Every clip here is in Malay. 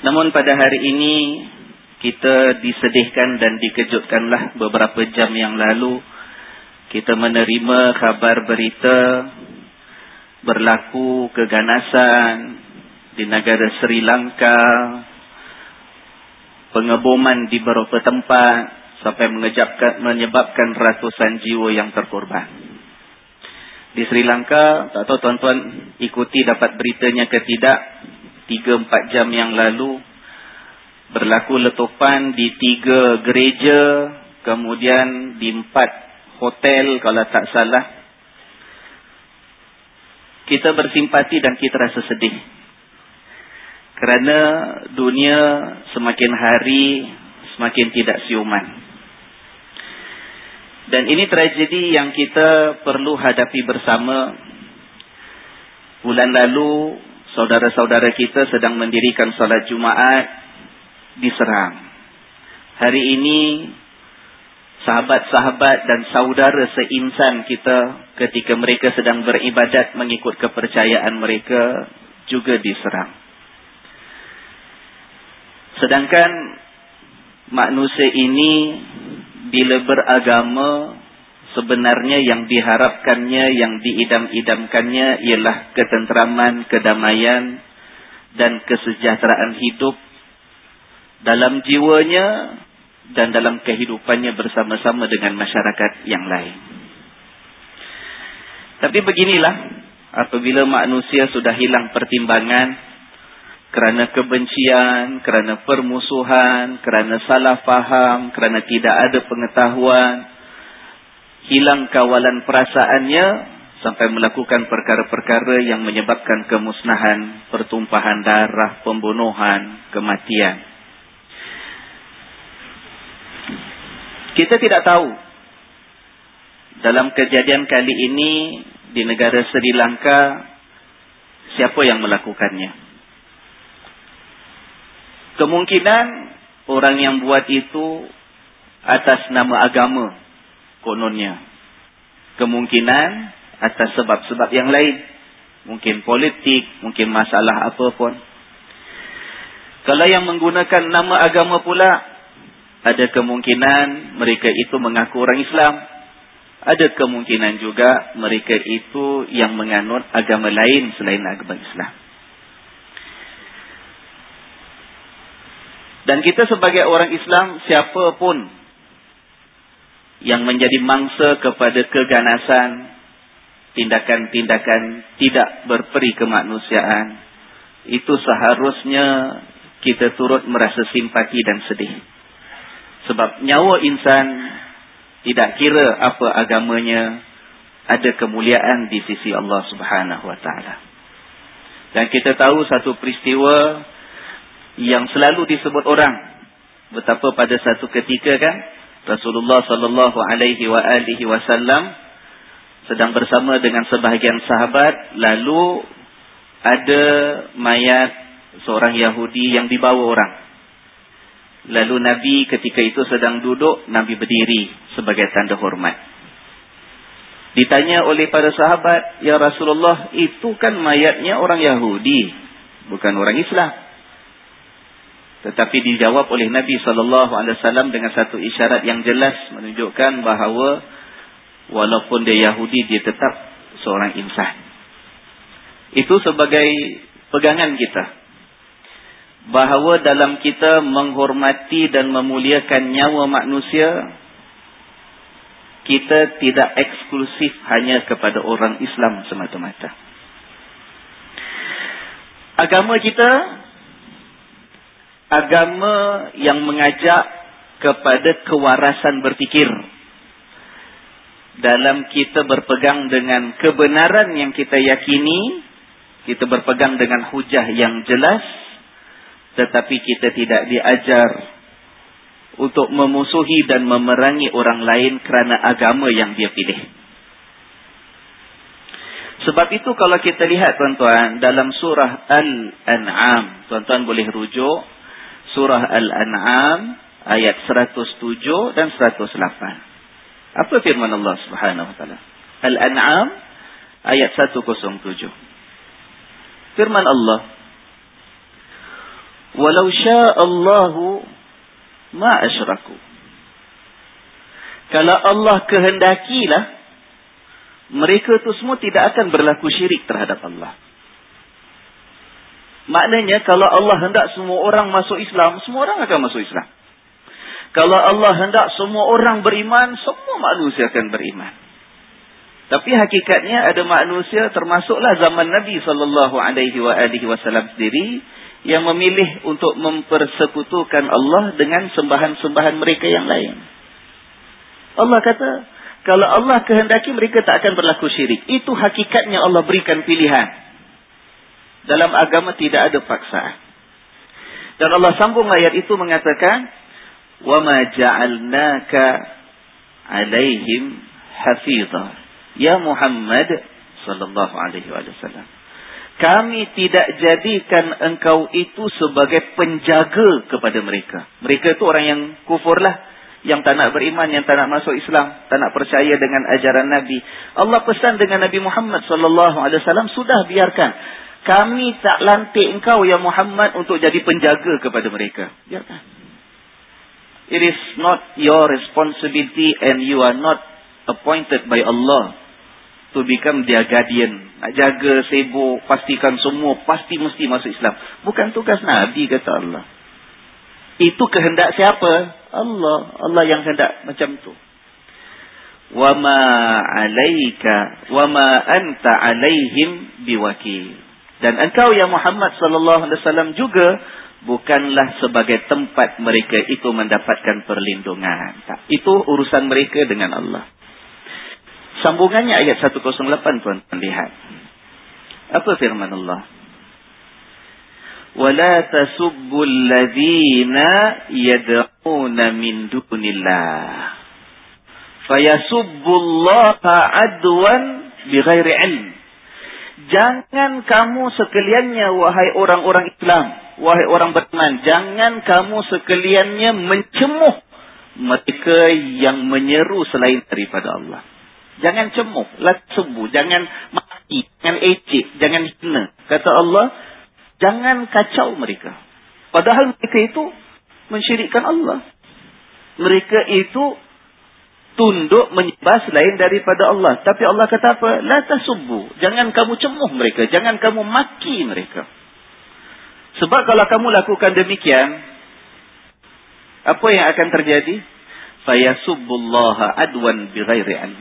Namun pada hari ini kita disedihkan dan dikejutkanlah beberapa jam yang lalu kita menerima kabar berita berlaku keganasan di negara Sri Lanka, pengeboman di beberapa tempat sampai menyebabkan ratusan jiwa yang terkorban. Di Sri Lanka, tak tahu tuan-tuan ikuti dapat beritanya ke tidak, 3-4 jam yang lalu berlaku letupan di 3 gereja, kemudian di 4 hotel kalau tak salah. Kita bersimpati dan kita rasa sedih. Kerana dunia semakin hari semakin tidak siuman. Dan ini tragedi yang kita perlu hadapi bersama. Bulan lalu saudara-saudara kita sedang mendirikan salat Jumaat diserang. Hari ini sahabat-sahabat dan saudara seinsan kita ketika mereka sedang beribadat mengikut kepercayaan mereka juga diserang. Sedangkan manusia ini bila beragama sebenarnya yang diharapkannya, yang diidam-idamkannya ialah ketenteraman, kedamaian dan kesejahteraan hidup dalam jiwanya dan dalam kehidupannya bersama-sama dengan masyarakat yang lain. Tapi beginilah, apabila manusia sudah hilang pertimbangan kerana kebencian, kerana permusuhan, kerana salah faham, kerana tidak ada pengetahuan, hilang kawalan perasaannya sampai melakukan perkara-perkara yang menyebabkan kemusnahan, pertumpahan darah, pembunuhan, kematian. Kita tidak tahu dalam kejadian kali ini di negara Sri Lanka siapa yang melakukannya. Kemungkinan orang yang buat itu atas nama agama kononnya. Kemungkinan atas sebab-sebab yang lain. Mungkin politik, mungkin masalah apapun. Kalau yang menggunakan nama agama pula, ada kemungkinan mereka itu mengaku orang Islam. Ada kemungkinan juga mereka itu yang menganut agama lain selain agama Islam. Dan kita sebagai orang Islam, siapapun yang menjadi mangsa kepada keganasan, tindakan-tindakan tidak berperi kemanusiaan, itu seharusnya kita turut merasa simpati dan sedih. Sebab nyawa insan tidak kira apa agamanya, ada kemuliaan di sisi Allah Subhanahu wa taala. Dan kita tahu satu peristiwa yang selalu disebut orang, betapa pada satu ketika kan Rasulullah sallallahu alaihi wasallam sedang bersama dengan sebahagian sahabat, lalu ada mayat seorang Yahudi yang dibawa orang. Lalu Nabi ketika itu sedang duduk, Nabi berdiri sebagai tanda hormat. Ditanya oleh para sahabat, "Ya Rasulullah, itu kan mayatnya orang Yahudi, bukan orang Islam." Tetapi dijawab oleh Nabi SAW dengan satu isyarat yang jelas menunjukkan bahawa walaupun dia Yahudi, dia tetap seorang insan. Itu sebagai pegangan kita. Bahawa dalam kita menghormati dan memuliakan nyawa manusia, kita tidak eksklusif hanya kepada orang Islam semata-mata. Agama kita agama yang mengajak kepada kewarasan berfikir. Dalam kita berpegang dengan kebenaran yang kita yakini, kita berpegang dengan hujah yang jelas, tetapi kita tidak diajar untuk memusuhi dan memerangi orang lain kerana agama yang dia pilih. Sebab itu kalau kita lihat tuan-tuan, dalam surah Al-An'am, tuan-tuan boleh rujuk surah Al-An'am ayat 107 dan 108. Apa firman Allah Subhanahu wa taala? Al-An'am ayat 107. Firman Allah, walau sya'allahu ma asyraku. Kalau Allah kehendakilah, mereka itu semua tidak akan berlaku syirik terhadap Allah. Maknanya kalau Allah hendak semua orang masuk Islam, semua orang akan masuk Islam. Kalau Allah hendak semua orang beriman, semua manusia akan beriman. Tapi hakikatnya ada manusia, termasuklah zaman Nabi SAW sendiri, yang memilih untuk mempersekutukan Allah dengan sembahan-sembahan mereka yang lain. Allah kata, kalau Allah kehendaki, mereka tak akan berlaku syirik. Itu hakikatnya Allah berikan pilihan. Dalam agama tidak ada paksaan. Dan Allah sambung ayat itu mengatakan, وَمَا جَعَلْنَاكَ عَلَيْهِمْ حَفِيظًا. Ya Muhammad sallallahu alaihi wasallam, kami tidak jadikan engkau itu sebagai penjaga kepada mereka. Mereka itu orang yang kufur lah, yang tak nak beriman, yang tak nak masuk Islam, tak nak percaya dengan ajaran Nabi. Allah pesan dengan Nabi Muhammad sallallahu alaihi wasallam, sudah biarkan. Kami tak lantik engkau ya Muhammad untuk jadi penjaga kepada mereka. Biarkan. It is not your responsibility and you are not appointed by Allah to become their guardian. Nak jaga, sibuk, pastikan semua pasti mesti masuk Islam. Bukan tugas Nabi, kata Allah. Itu kehendak siapa? Allah. Allah yang hendak macam tu. Wa ma 'alaika wa ma anta 'alaihim biwakil. Dan engkau ya Muhammad sallallahu alaihi wasallam juga bukanlah sebagai tempat mereka itu mendapatkan perlindungan. Tak. Itu urusan mereka dengan Allah. Sambungannya ayat 108 tuan lihat. Apa firman Allah? وَلَا تَسُبُّوا الَّذِينَ يَدْعُونَ مِنْ دُونِ اللَّهِ فَيَسُبُّوا اللَّهَ عَدْوًا بِغَيْرِ عِلْمٍ. Jangan kamu sekaliannya, wahai orang-orang Islam, wahai orang beriman, jangan kamu sekaliannya mencemuh mereka yang menyeru selain daripada Allah. Jangan cemuh, la subuh, jangan maki, jangan ejek, jangan hina. Kata Allah, jangan kacau mereka. Padahal mereka itu mensyirikkan Allah. Mereka itu tunduk menyembah selain daripada Allah. Tapi Allah kata apa? La tasubbu. Jangan kamu cemuh mereka. Jangan kamu maki mereka. Sebab kalau kamu lakukan demikian, apa yang akan terjadi? Fayasubbullaha adwan bighairi ilm.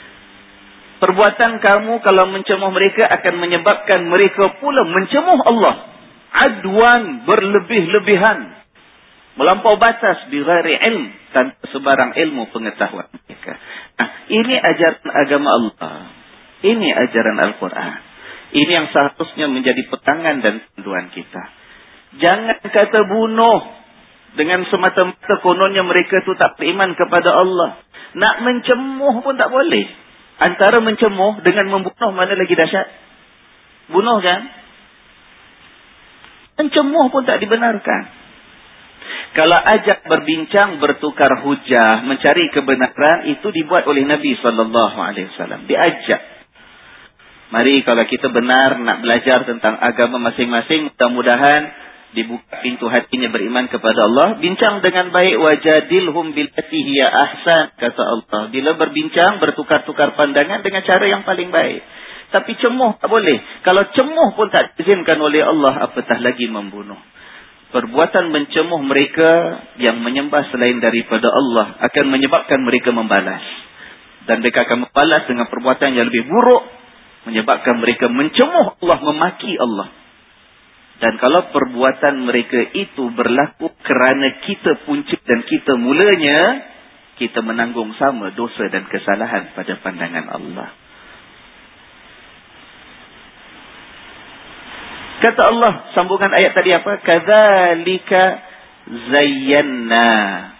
Perbuatan kamu kalau mencemuh mereka akan menyebabkan mereka pula mencemuh Allah. Adwan, berlebih-lebihan. Melampau batas, bighairi ilm, tanpa sebarang ilmu pengetahuan mereka. Nah, ini ajaran agama Allah. Ini ajaran Al-Quran. Ini yang seharusnya menjadi pegangan dan panduan kita. Jangan kata bunuh dengan semata-mata kononnya mereka itu tak beriman kepada Allah. Nak mencemuh pun tak boleh. Antara mencemuh dengan membunuh mana lagi dahsyat? Bunuh kan? Mencemuh pun tak dibenarkan. Kalau ajak berbincang, bertukar hujah, mencari kebenaran, itu dibuat oleh Nabi SAW. Diajak. Mari kalau kita benar nak belajar tentang agama masing-masing, mudah-mudahan dibuka pintu hatinya beriman kepada Allah. Bincang dengan baik, wajadilhum billati hiya ahsan, kata Allah. Bila berbincang, bertukar-tukar pandangan dengan cara yang paling baik. Tapi cemuh tak boleh. Kalau cemuh pun tak diizinkan oleh Allah, apatah lagi membunuh. Perbuatan mencemuh mereka yang menyembah selain daripada Allah akan menyebabkan mereka membalas. Dan mereka akan membalas dengan perbuatan yang lebih buruk, menyebabkan mereka mencemuh Allah, memaki Allah. Dan kalau perbuatan mereka itu berlaku kerana kita punca dan kita mulanya, kita menanggung sama dosa dan kesalahan pada pandangan Allah. Kata Allah, sambungan ayat tadi apa? Kadzalika zayyanna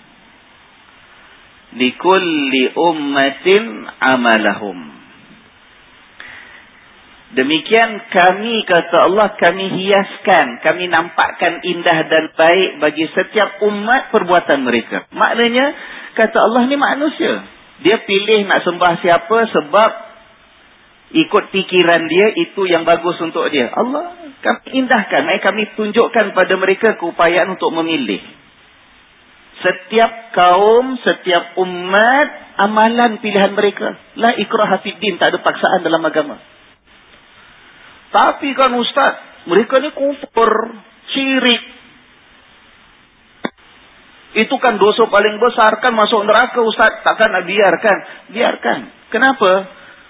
likulli ummatin amalahum. Demikian kami, kata Allah, kami hiaskan, kami nampakkan indah dan baik bagi setiap umat perbuatan mereka. Maknanya, kata Allah ni manusia. Dia pilih nak sembah siapa sebab ikut pikiran dia, itu yang bagus untuk dia. Allah kami indahkan, kami tunjukkan pada mereka keupayaan untuk memilih. Setiap kaum, setiap umat, amalan pilihan mereka. La ikraha fid din, tak ada paksaan dalam agama. Tapi kan Ustaz, mereka ni kufur, syirik. Itu kan dosa paling besar, kan masuk neraka Ustaz. Takkan nak biarkan? Biarkan. Kenapa?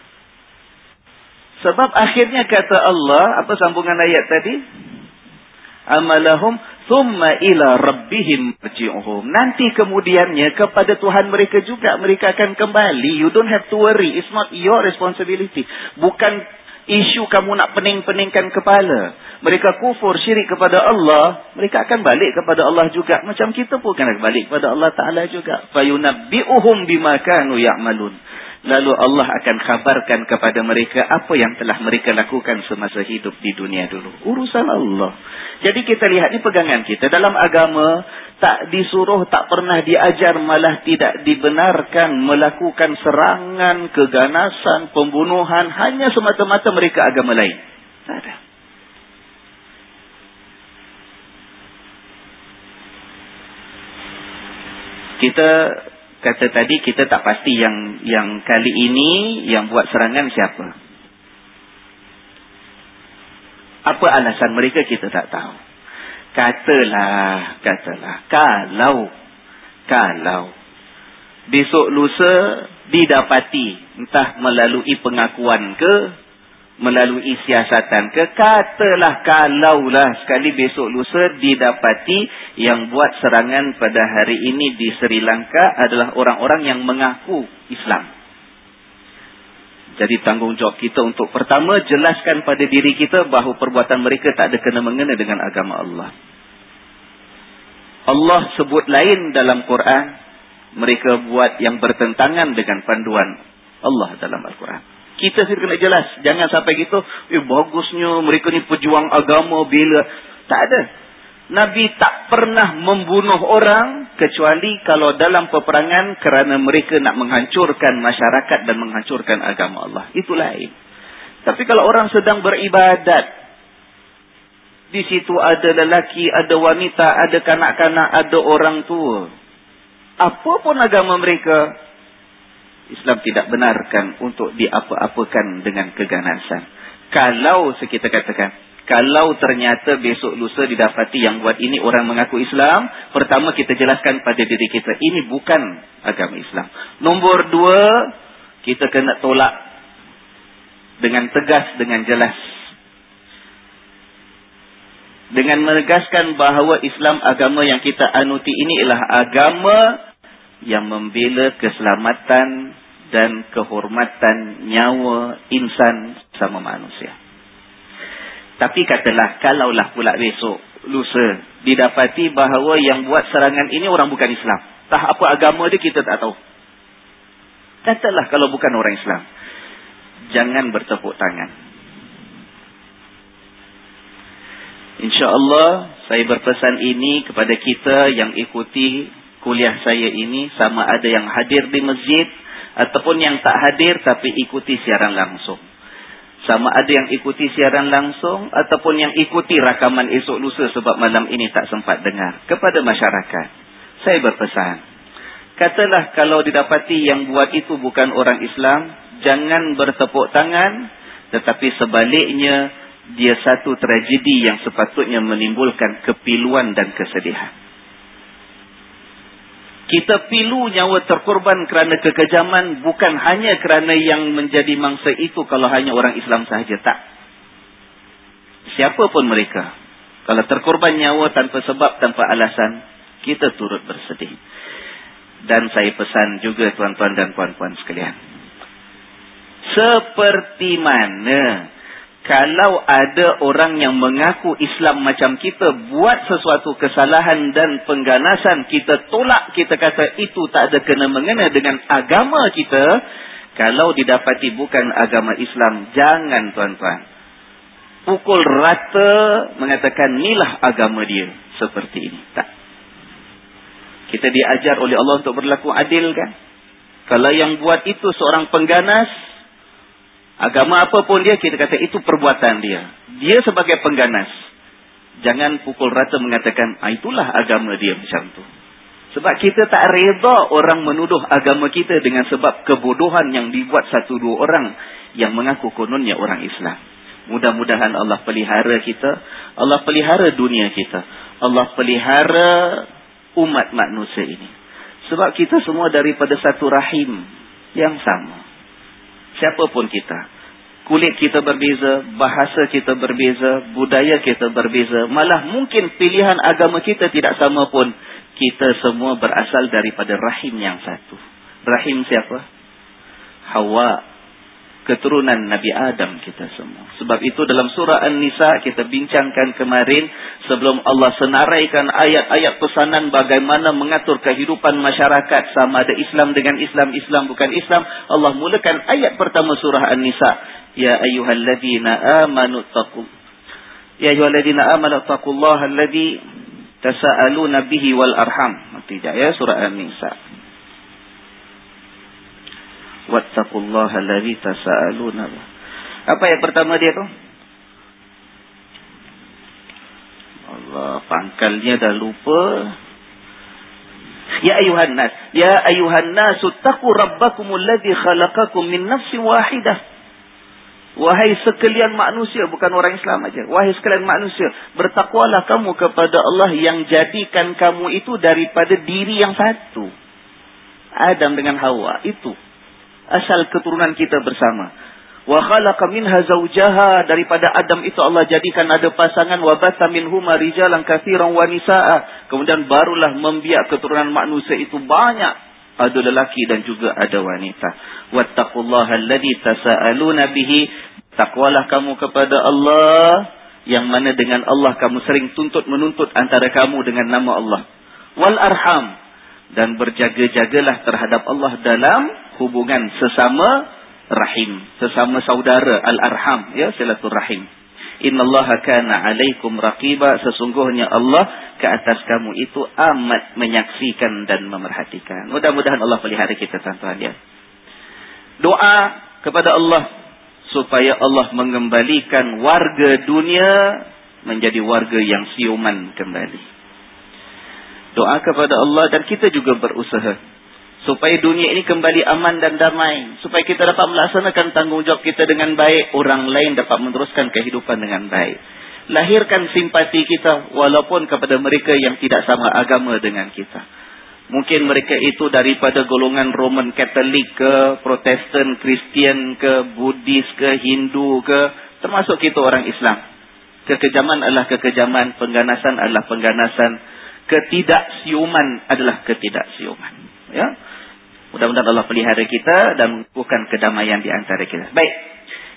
Sebab akhirnya kata Allah, apa sambungan ayat tadi? Amalahum thumma ila rabbihim marji'uhum. Nanti kemudiannya kepada Tuhan mereka juga mereka akan kembali. You don't have to worry. It's not your responsibility. Bukan isu kamu nak pening-peningkan kepala. Mereka kufur syirik kepada Allah, mereka akan balik kepada Allah juga. Macam kita pun akan balik kepada Allah Ta'ala juga. Fayunabbi'uhum bima kanu ya'malun. Lalu Allah akan khabarkan kepada mereka apa yang telah mereka lakukan semasa hidup di dunia dulu. Urusan Allah. Jadi kita lihat ni pegangan kita. Dalam agama, tak disuruh, tak pernah diajar, malah tidak dibenarkan melakukan serangan, keganasan, pembunuhan. Hanya semata-mata mereka agama lain. Tak ada. Kita kata tadi, kita tak pasti yang kali ini yang buat serangan siapa. Apa alasan mereka kita tak tahu. Katalah, kalau besok lusa didapati, entah melalui pengakuan ke, melalui siasatan ke, katalah kalaulah sekali besok lusa didapati yang buat serangan pada hari ini di Sri Lanka adalah orang-orang yang mengaku Islam. Jadi tanggungjawab kita untuk pertama jelaskan pada diri kita bahawa perbuatan mereka tak ada kena-mengena dengan agama Allah. Allah sebut lain dalam Quran, mereka buat yang bertentangan dengan panduan Allah dalam Al-Quran. Kita sendiri kena jelas. Jangan sampai gitu, bagusnya mereka ni pejuang agama bila. Tak ada. Nabi tak pernah membunuh orang kecuali kalau dalam peperangan kerana mereka nak menghancurkan masyarakat dan menghancurkan agama Allah. Itu lain. Tapi kalau orang sedang beribadat, di situ ada lelaki, ada wanita, ada kanak-kanak, ada orang tua. Apapun agama mereka, Islam tidak benarkan untuk diapa-apakan dengan keganasan. Kalau kita katakan, kalau ternyata besok lusa didapati yang buat ini orang mengaku Islam, pertama kita jelaskan pada diri kita, ini bukan agama Islam. Nombor dua, kita kena tolak dengan tegas, dengan jelas. Dengan menegaskan bahawa Islam, agama yang kita anuti ini ialah agama yang membela keselamatan dan kehormatan nyawa insan sama manusia. Tapi katalah, kalaulah pula besok lusa didapati bahawa yang buat serangan ini orang bukan Islam. Entah apa agama dia, kita tak tahu. Katalah kalau bukan orang Islam. Jangan bertepuk tangan. InsyaAllah saya berpesan ini kepada kita yang ikuti kuliah saya ini, sama ada yang hadir di masjid ataupun yang tak hadir tapi ikuti siaran langsung. Sama ada yang ikuti siaran langsung ataupun yang ikuti rakaman esok lusa sebab malam ini tak sempat dengar. Kepada masyarakat, saya berpesan, katalah kalau didapati yang buat itu bukan orang Islam, jangan bertepuk tangan, tetapi sebaliknya dia satu tragedi yang sepatutnya menimbulkan kepiluan dan kesedihan. Kita pilu nyawa terkorban kerana kekejaman, bukan hanya kerana yang menjadi mangsa itu kalau hanya orang Islam sahaja. Tak. Siapapun mereka, kalau terkorban nyawa tanpa sebab, tanpa alasan, kita turut bersedih. Dan saya pesan juga tuan-tuan dan puan-puan sekalian, seperti mana kalau ada orang yang mengaku Islam macam kita buat sesuatu kesalahan dan pengganasan, kita tolak, kita kata itu tak ada kena-mengena dengan agama kita. Kalau didapati bukan agama Islam, jangan tuan-tuan pukul rata mengatakan inilah agama dia seperti ini. Tak. Kita diajar oleh Allah untuk berlaku adil, kan? Kalau yang buat itu seorang pengganas, Agama apapun dia, kita kata itu perbuatan dia. Dia sebagai pengganas. Jangan pukul rata mengatakan, itulah agama dia macam tu. Sebab kita tak reda orang menuduh agama kita dengan sebab kebodohan yang dibuat satu dua orang yang mengaku kononnya orang Islam. Mudah-mudahan Allah pelihara kita. Allah pelihara dunia kita. Allah pelihara umat manusia ini. Sebab kita semua daripada satu rahim yang sama. Siapapun kita. Kulit kita berbeza, bahasa kita berbeza, budaya kita berbeza. Malah mungkin pilihan agama kita tidak sama pun. Kita semua berasal daripada rahim yang satu. Rahim siapa? Hawa. Keturunan Nabi Adam kita semua. Sebab itu dalam surah An-Nisa kita bincangkan kemarin. Sebelum Allah senaraikan ayat-ayat pesanan bagaimana mengatur kehidupan masyarakat. Sama ada Islam dengan Islam, Islam bukan Islam. Allah mulakan ayat pertama surah An-Nisa. Ya ayyuhalladzina amanu taqullaha alladzi tasaaluna bihi wal arham. Tidak ya, surah An-Nisa. Wattaqullaha alladzi tasaaluna. Apa yang pertama dia tu? Allah, pangkalnya dah lupa. Ya ayuhan nas, ya ayuhan nas, taqu rabbakumul ladzi khalaqakum min nafsin wahidah. Wahai sekalian manusia, bukan orang Islam aja. Wahai sekalian manusia, bertakwalah kamu kepada Allah yang jadikan kamu itu daripada diri yang satu. Adam dengan Hawa, itu asal keturunan kita bersama. Wa khalaqa minha zawjaha, daripada Adam itu Allah jadikan ada pasangan, wa batha minhuma rijalan katsiran wa nisaa. Kemudian barulah membiak keturunan manusia itu banyak, ada lelaki dan juga ada wanita. Wattaqullaha alladzi tasaaluna bihi, takwalah kamu kepada Allah yang mana dengan Allah kamu sering menuntut antara kamu dengan nama Allah. Wal arham, dan berjaga-jagalah terhadap Allah dalam hubungan sesama rahim, sesama saudara, al-arham, ya, silaturahim. Innallaha kana 'alaikum raqiba, sesungguhnya Allah ke atas kamu itu amat menyaksikan dan memerhatikan. Mudah-mudahan Allah pelihara kita, tuan-tuan ya. Doa kepada Allah supaya Allah mengembalikan warga dunia menjadi warga yang siuman kembali. Doa kepada Allah, dan kita juga berusaha supaya dunia ini kembali aman dan damai. Supaya kita dapat melaksanakan tanggungjawab kita dengan baik. Orang lain dapat meneruskan kehidupan dengan baik. Lahirkan simpati kita walaupun kepada mereka yang tidak sama agama dengan kita. Mungkin mereka itu daripada golongan Roman Katolik ke, Protestan, Kristian ke, Buddhis ke, Hindu ke. Termasuk kita orang Islam. Kekejaman adalah kekejaman. Pengganasan adalah pengganasan. Ketidaksiuman adalah ketidaksiuman. Ya. Mudah-mudahan Allah pelihara kita dan bukan kedamaian di antara kita. Baik.